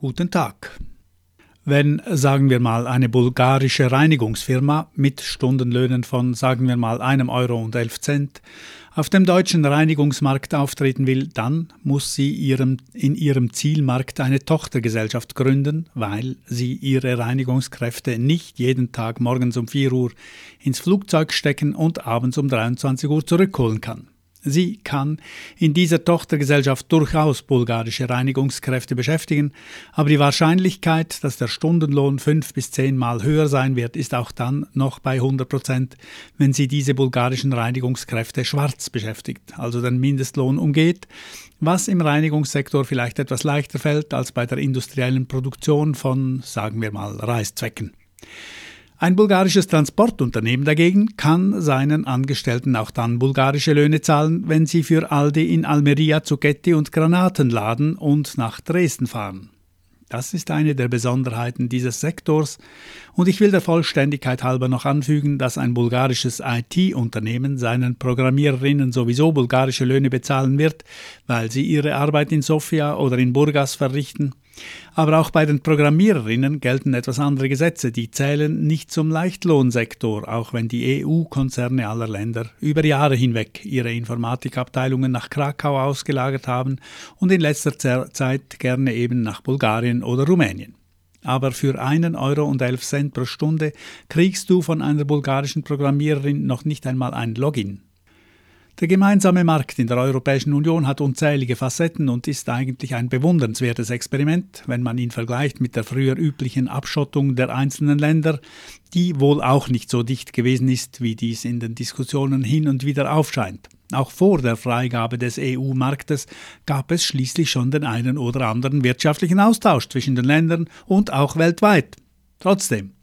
Guten Tag. Wenn, sagen wir mal, eine bulgarische Reinigungsfirma mit Stundenlöhnen von, sagen wir mal, 1,11 € auf dem deutschen Reinigungsmarkt auftreten will, dann muss sie in ihrem Zielmarkt eine Tochtergesellschaft gründen, weil sie ihre Reinigungskräfte nicht jeden Tag morgens um 4 Uhr ins Flugzeug stecken und abends um 23 Uhr zurückholen kann. Sie kann in dieser Tochtergesellschaft durchaus bulgarische Reinigungskräfte beschäftigen, aber die Wahrscheinlichkeit, dass der Stundenlohn 5 bis 10 Mal höher sein wird, ist auch dann noch bei 100%, wenn sie diese bulgarischen Reinigungskräfte schwarz beschäftigt, also den Mindestlohn umgeht, was im Reinigungssektor vielleicht etwas leichter fällt als bei der industriellen Produktion von, sagen wir mal, Reißzwecken. Ein bulgarisches Transportunternehmen dagegen kann seinen Angestellten auch dann bulgarische Löhne zahlen, wenn sie für Aldi in Almeria Zucchetti und Granaten laden und nach Dresden fahren. Das ist eine der Besonderheiten dieses Sektors und ich will der Vollständigkeit halber noch anfügen, dass ein bulgarisches IT-Unternehmen seinen Programmiererinnen sowieso bulgarische Löhne bezahlen wird, weil sie ihre Arbeit in Sofia oder in Burgas verrichten. Aber auch bei den Programmiererinnen gelten etwas andere Gesetze, die zählen nicht zum Leichtlohnsektor, auch wenn die EU-Konzerne aller Länder über Jahre hinweg ihre Informatikabteilungen nach Krakau ausgelagert haben und in letzter Zeit gerne eben nach Bulgarien oder Rumänien. Aber für 1,11 € pro Stunde kriegst du von einer bulgarischen Programmiererin noch nicht einmal ein Login. Der gemeinsame Markt in der Europäischen Union hat unzählige Facetten und ist eigentlich ein bewundernswertes Experiment, wenn man ihn vergleicht mit der früher üblichen Abschottung der einzelnen Länder, die wohl auch nicht so dicht gewesen ist, wie dies in den Diskussionen hin und wieder aufscheint. Auch vor der Freigabe des EU-Marktes gab es schließlich schon den einen oder anderen wirtschaftlichen Austausch zwischen den Ländern und auch weltweit. Trotzdem.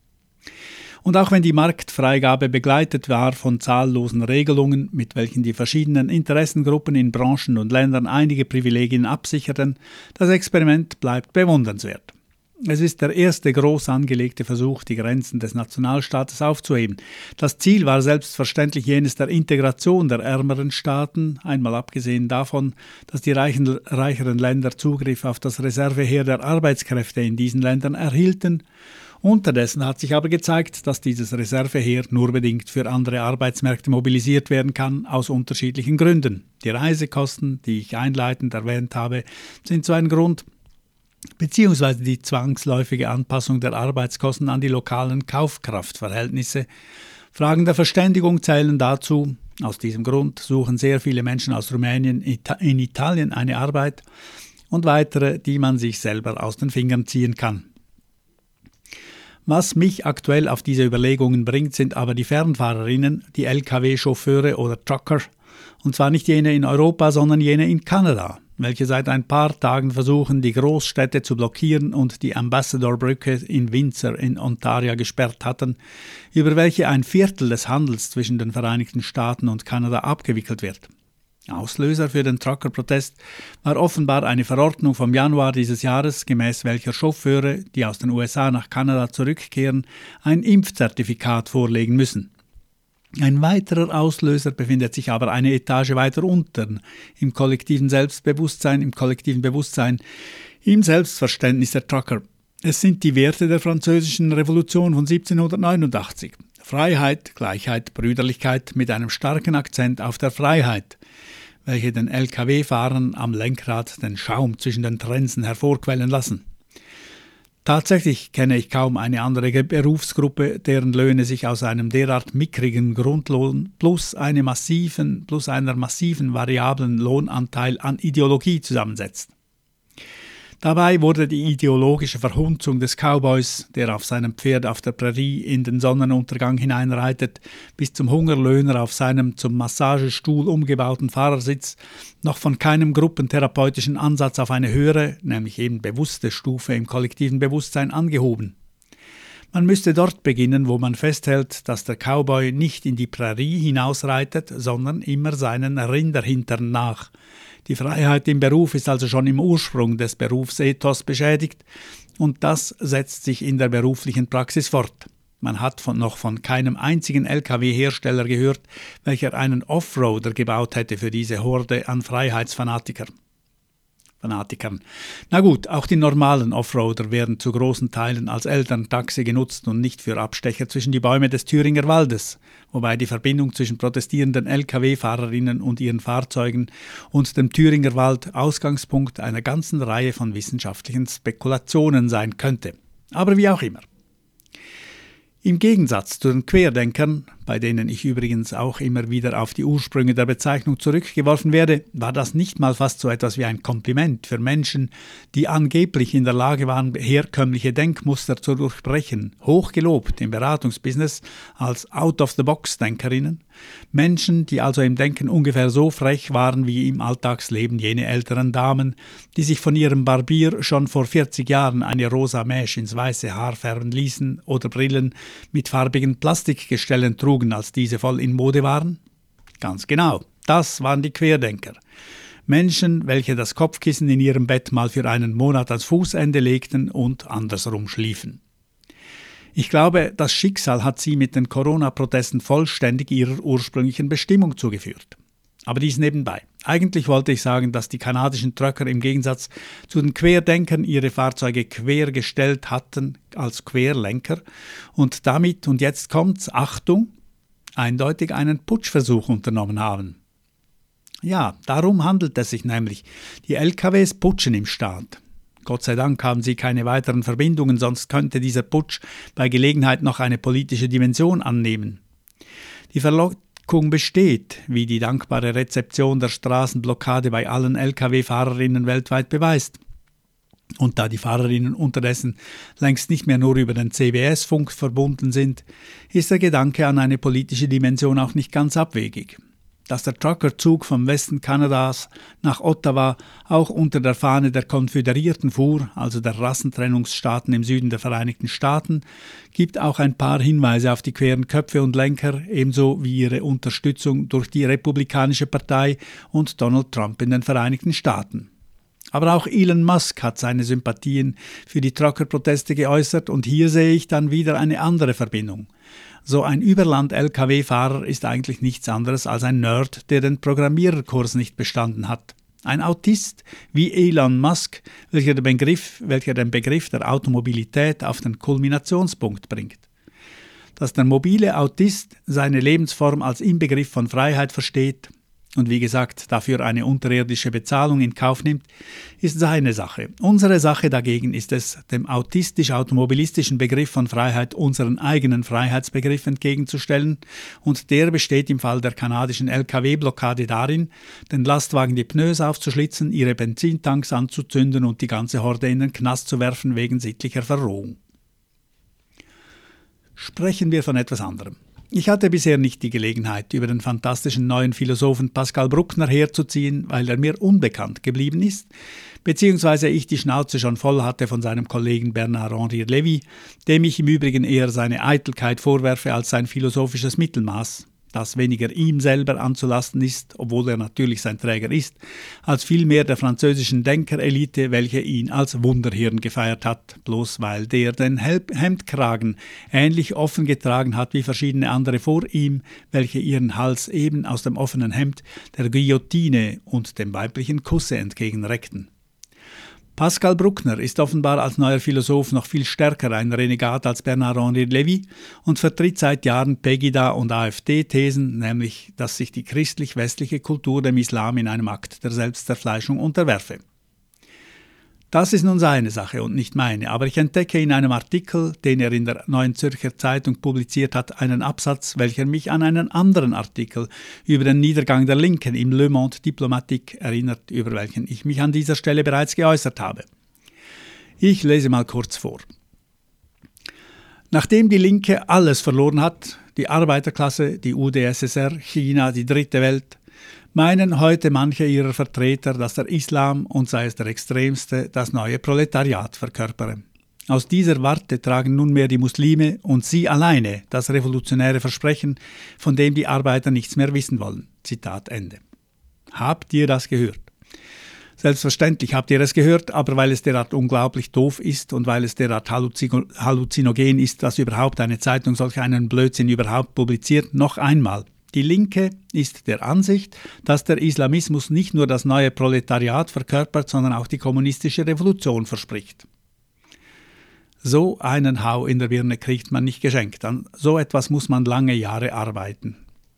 Und auch wenn die Marktfreigabe begleitet war von zahllosen Regelungen, mit welchen die verschiedenen Interessengruppen in Branchen und Ländern einige Privilegien absicherten, das Experiment bleibt bewundernswert. Es ist der erste groß angelegte Versuch, die Grenzen des Nationalstaates aufzuheben. Das Ziel war selbstverständlich jenes der Integration der ärmeren Staaten, einmal abgesehen davon, dass die reicheren Länder Zugriff auf das Reserveheer der Arbeitskräfte in diesen Ländern erhielten. Unterdessen hat sich aber gezeigt, dass dieses Reserveheer nur bedingt für andere Arbeitsmärkte mobilisiert werden kann, aus unterschiedlichen Gründen. Die Reisekosten, die ich einleitend erwähnt habe, sind so ein Grund, beziehungsweise die zwangsläufige Anpassung der Arbeitskosten an die lokalen Kaufkraftverhältnisse. Fragen der Verständigung zählen dazu. Aus diesem Grund suchen sehr viele Menschen aus Rumänien in Italien eine Arbeit und weitere, die man sich selber aus den Fingern ziehen kann. Was mich aktuell auf diese Überlegungen bringt, sind aber die Fernfahrerinnen, die Lkw-Chauffeure oder Trucker, und zwar nicht jene in Europa, sondern jene in Kanada, welche seit ein paar Tagen versuchen, die Großstädte zu blockieren und die Ambassador-Brücke in Windsor in Ontario gesperrt hatten, über welche ein Viertel des Handels zwischen den Vereinigten Staaten und Kanada abgewickelt wird. Auslöser für den Trucker-Protest war offenbar eine Verordnung vom Januar dieses Jahres, gemäß welcher Chauffeure, die aus den USA nach Kanada zurückkehren, ein Impfzertifikat vorlegen müssen. Ein weiterer Auslöser befindet sich aber eine Etage weiter unten, im kollektiven Selbstbewusstsein, im Selbstverständnis der Trucker. Es sind die Werte der Französischen Revolution von 1789. Freiheit, Gleichheit, Brüderlichkeit mit einem starken Akzent auf der Freiheit, welche den Lkw-Fahrern am Lenkrad den Schaum zwischen den Trensen hervorquellen lassen. Tatsächlich kenne ich kaum eine andere Berufsgruppe, deren Löhne sich aus einem derart mickrigen Grundlohn plus einer massiven variablen Lohnanteil an Ideologie zusammensetzt. Dabei wurde die ideologische Verhunzung des Cowboys, der auf seinem Pferd auf der Prärie in den Sonnenuntergang hineinreitet, bis zum Hungerlöhner auf seinem zum Massagestuhl umgebauten Fahrersitz, noch von keinem gruppentherapeutischen Ansatz auf eine höhere, nämlich eben bewusste Stufe im kollektiven Bewusstsein angehoben. Man müsste dort beginnen, wo man festhält, dass der Cowboy nicht in die Prärie hinausreitet, sondern immer seinen Rinderhintern nach. Die Freiheit im Beruf ist also schon im Ursprung des Berufsethos beschädigt und das setzt sich in der beruflichen Praxis fort. Man hat noch von keinem einzigen Lkw-Hersteller gehört, welcher einen Offroader gebaut hätte für diese Horde an Freiheitsfanatikern. Fanatikern. Na gut, auch die normalen Offroader werden zu großen Teilen als Elterntaxi genutzt und nicht für Abstecher zwischen die Bäume des Thüringer Waldes, wobei die Verbindung zwischen protestierenden Lkw-Fahrerinnen und ihren Fahrzeugen und dem Thüringer Wald Ausgangspunkt einer ganzen Reihe von wissenschaftlichen Spekulationen sein könnte. Aber wie auch immer. Im Gegensatz zu den Querdenkern, bei denen ich übrigens auch immer wieder auf die Ursprünge der Bezeichnung zurückgeworfen werde, war das nicht mal fast so etwas wie ein Kompliment für Menschen, die angeblich in der Lage waren, herkömmliche Denkmuster zu durchbrechen, hochgelobt im Beratungsbusiness als Out-of-the-Box-Denkerinnen, Menschen, die also im Denken ungefähr so frech waren wie im Alltagsleben jene älteren Damen, die sich von ihrem Barbier schon vor 40 Jahren eine rosa Mèche ins weiße Haar färben ließen oder Brillen mit farbigen Plastikgestellen trugen, als diese voll in Mode waren? Ganz genau, das waren die Querdenker. Menschen, welche das Kopfkissen in ihrem Bett mal für einen Monat ans Fußende legten und andersrum schliefen. Ich glaube, das Schicksal hat sie mit den Corona-Protesten vollständig ihrer ursprünglichen Bestimmung zugeführt. Aber dies nebenbei. Eigentlich wollte ich sagen, dass die kanadischen Trucker im Gegensatz zu den Querdenkern ihre Fahrzeuge quergestellt hatten als Querlenker und damit, und jetzt kommt's, Achtung, eindeutig einen Putschversuch unternommen haben. Ja, darum handelt es sich nämlich. Die LKWs putschen im Staat. Gott sei Dank haben sie keine weiteren Verbindungen, sonst könnte dieser Putsch bei Gelegenheit noch eine politische Dimension annehmen. Die Verlockung besteht, wie die dankbare Rezeption der Straßenblockade bei allen Lkw-Fahrerinnen weltweit beweist. Und da die Fahrerinnen unterdessen längst nicht mehr nur über den CBS-Funk verbunden sind, ist der Gedanke an eine politische Dimension auch nicht ganz abwegig. Dass der Truckerzug vom Westen Kanadas nach Ottawa auch unter der Fahne der Konföderierten fuhr, also der Rassentrennungsstaaten im Süden der Vereinigten Staaten, gibt auch ein paar Hinweise auf die queren Köpfe und Lenker, ebenso wie ihre Unterstützung durch die Republikanische Partei und Donald Trump in den Vereinigten Staaten. Aber auch Elon Musk hat seine Sympathien für die Truckerproteste geäußert und hier sehe ich dann wieder eine andere Verbindung. So ein Überland-Lkw-Fahrer ist eigentlich nichts anderes als ein Nerd, der den Programmiererkurs nicht bestanden hat. Ein Autist wie Elon Musk, welcher den Begriff der Automobilität auf den Kulminationspunkt bringt. Dass der mobile Autist seine Lebensform als Inbegriff von Freiheit versteht und wie gesagt dafür eine unterirdische Bezahlung in Kauf nimmt, ist seine Sache. Unsere Sache dagegen ist es, dem autistisch-automobilistischen Begriff von Freiheit unseren eigenen Freiheitsbegriff entgegenzustellen und der besteht im Fall der kanadischen LKW-Blockade darin, den Lastwagen die Pneus aufzuschlitzen, ihre Benzintanks anzuzünden und die ganze Horde in den Knast zu werfen wegen sittlicher Verrohung. Sprechen wir von etwas anderem. Ich hatte bisher nicht die Gelegenheit, über den fantastischen neuen Philosophen Pascal Bruckner herzuziehen, weil er mir unbekannt geblieben ist, beziehungsweise ich die Schnauze schon voll hatte von seinem Kollegen Bernard-Henri Lévy, dem ich im Übrigen eher seine Eitelkeit vorwerfe als sein philosophisches Mittelmaß, das weniger ihm selber anzulasten ist, obwohl er natürlich sein Träger ist, als vielmehr der französischen Denkerelite, welche ihn als Wunderhirn gefeiert hat, bloß weil der den Hemdkragen ähnlich offen getragen hat wie verschiedene andere vor ihm, welche ihren Hals eben aus dem offenen Hemd der Guillotine und dem weiblichen Kusse entgegenreckten. Pascal Bruckner ist offenbar als neuer Philosoph noch viel stärker ein Renegat als Bernard-Henri Lévy und vertritt seit Jahren Pegida- und AfD-Thesen, nämlich, dass sich die christlich-westliche Kultur dem Islam in einem Akt der Selbstzerfleischung unterwerfe. Das ist nun seine Sache und nicht meine, aber ich entdecke in einem Artikel, den er in der Neuen Zürcher Zeitung publiziert hat, einen Absatz, welcher mich an einen anderen Artikel über den Niedergang der Linken im Le Monde Diplomatique erinnert, über welchen ich mich an dieser Stelle bereits geäußert habe. Ich lese mal kurz vor. Nachdem die Linke alles verloren hat, die Arbeiterklasse, die UdSSR, China, die Dritte Welt, meinen heute manche ihrer Vertreter, dass der Islam, und sei es der extremste, das neue Proletariat verkörpere. Aus dieser Warte tragen nunmehr die Muslime und sie alleine das revolutionäre Versprechen, von dem die Arbeiter nichts mehr wissen wollen. Zitat Ende. Habt ihr das gehört? Selbstverständlich habt ihr es gehört, aber weil es derart unglaublich doof ist und weil es derart halluzinogen ist, dass überhaupt eine Zeitung solch einen Blödsinn überhaupt publiziert, noch einmal. Die Linke ist der Ansicht, dass der Islamismus nicht nur das neue Proletariat verkörpert, sondern auch die kommunistische Revolution verspricht. So einen Hau in der Birne kriegt man nicht geschenkt. An so etwas muss man lange Jahre arbeiten.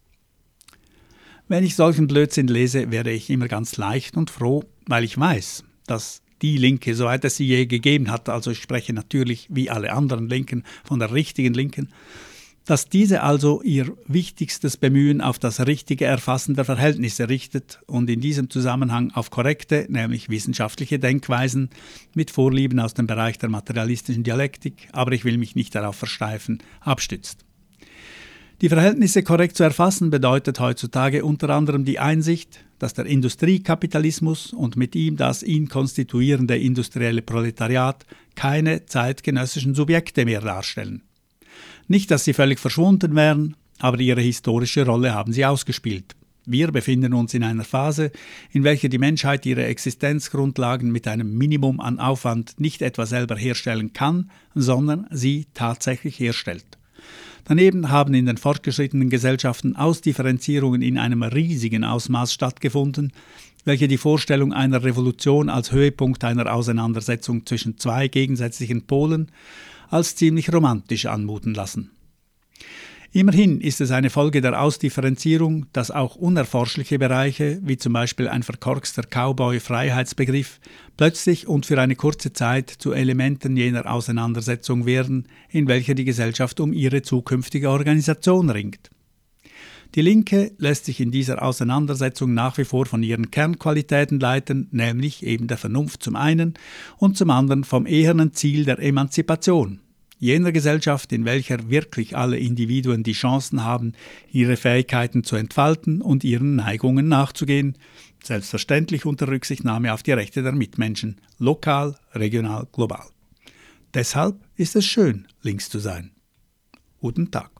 Wenn ich solchen Blödsinn lese, werde ich immer ganz leicht und froh, weil ich weiß, dass die Linke, soweit es sie je gegeben hat, also ich spreche natürlich wie alle anderen Linken von der richtigen Linken, dass diese also ihr wichtigstes Bemühen auf das richtige Erfassen der Verhältnisse richtet und in diesem Zusammenhang auf korrekte, nämlich wissenschaftliche Denkweisen mit Vorlieben aus dem Bereich der materialistischen Dialektik, aber ich will mich nicht darauf versteifen, abstützt. Die Verhältnisse korrekt zu erfassen bedeutet heutzutage unter anderem die Einsicht, dass der Industriekapitalismus und mit ihm das ihn konstituierende industrielle Proletariat keine zeitgenössischen Subjekte mehr darstellen. Nicht, dass sie völlig verschwunden wären, aber ihre historische Rolle haben sie ausgespielt. Wir befinden uns in einer Phase, in welcher die Menschheit ihre Existenzgrundlagen mit einem Minimum an Aufwand nicht etwa selber herstellen kann, sondern sie tatsächlich herstellt. Daneben haben in den fortgeschrittenen Gesellschaften Ausdifferenzierungen in einem riesigen Ausmaß stattgefunden, welche die Vorstellung einer Revolution als Höhepunkt einer Auseinandersetzung zwischen zwei gegensätzlichen Polen als ziemlich romantisch anmuten lassen. Immerhin ist es eine Folge der Ausdifferenzierung, dass auch unerforschliche Bereiche, wie zum Beispiel ein verkorkster Cowboy-Freiheitsbegriff, plötzlich und für eine kurze Zeit zu Elementen jener Auseinandersetzung werden, in welcher die Gesellschaft um ihre zukünftige Organisation ringt. Die Linke lässt sich in dieser Auseinandersetzung nach wie vor von ihren Kernqualitäten leiten, nämlich eben der Vernunft zum einen und zum anderen vom ehernen Ziel der Emanzipation. Jener Gesellschaft, in welcher wirklich alle Individuen die Chancen haben, ihre Fähigkeiten zu entfalten und ihren Neigungen nachzugehen, selbstverständlich unter Rücksichtnahme auf die Rechte der Mitmenschen, lokal, regional, global. Deshalb ist es schön, links zu sein. Guten Tag.